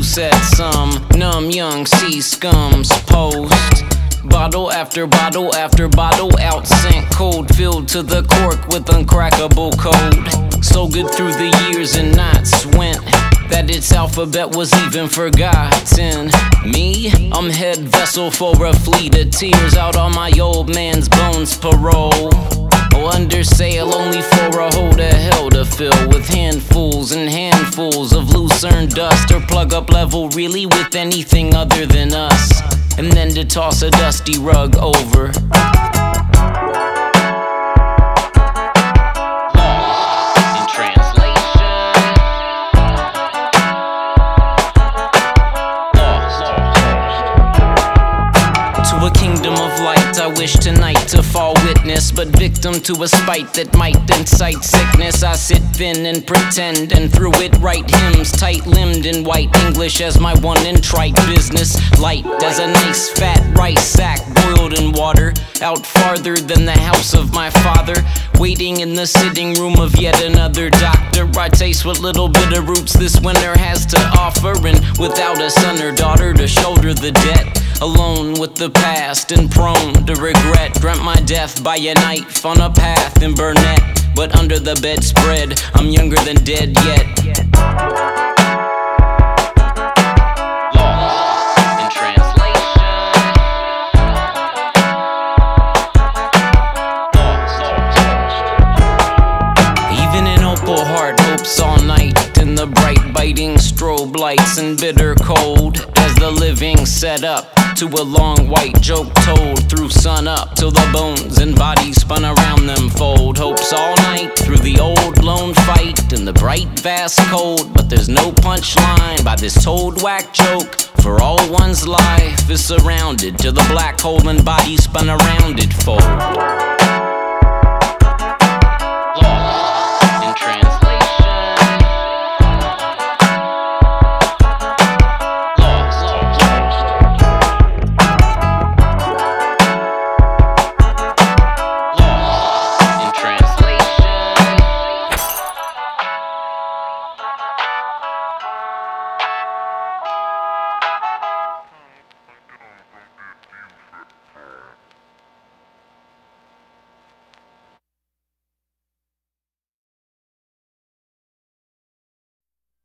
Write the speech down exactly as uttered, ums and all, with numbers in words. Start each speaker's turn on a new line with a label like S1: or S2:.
S1: loose at some numb young sea scums post. Bottle after bottle after bottle, out sent cold, filled to the cork with uncrackable code. So good through the years and nights went that its alphabet was even forgotten. Me, I'm head vessel for a fleet of tears, out on my old man's bones parole. Oh, under sail only for a hole to hell to fill with handfuls and handfuls of lucerne dust, or plug up level really with anything other than us, and then to toss a dusty rug over. A kingdom of light I wish tonight to fall witness, but victim to a spite that might incite sickness. I sit thin and pretend and through it write hymns, tight-limbed in white English as my one and trite business. Light as a nice fat rice sack boiled in water, out farther than the house of my father, waiting in the sitting room of yet another doctor. I taste what little bit of roots this winter has to offer, and without a son or daughter to shoulder the debt, alone with the past and prone to regret, dreamt my death by a knife on a path in Burnett, but under the bedspread I'm younger than dead yet. Lost in translation. Even an opal heart hopes all night in the bright biting strobe lights and bitter cold, as the living set up to a long white joke told through sun up till the bones and bodies spun around them fold. Hopes all night through the old lone fight in the bright vast cold, but there's no punchline by this told whack joke, for all one's life is surrounded till the black hole and bodies spun around it fold.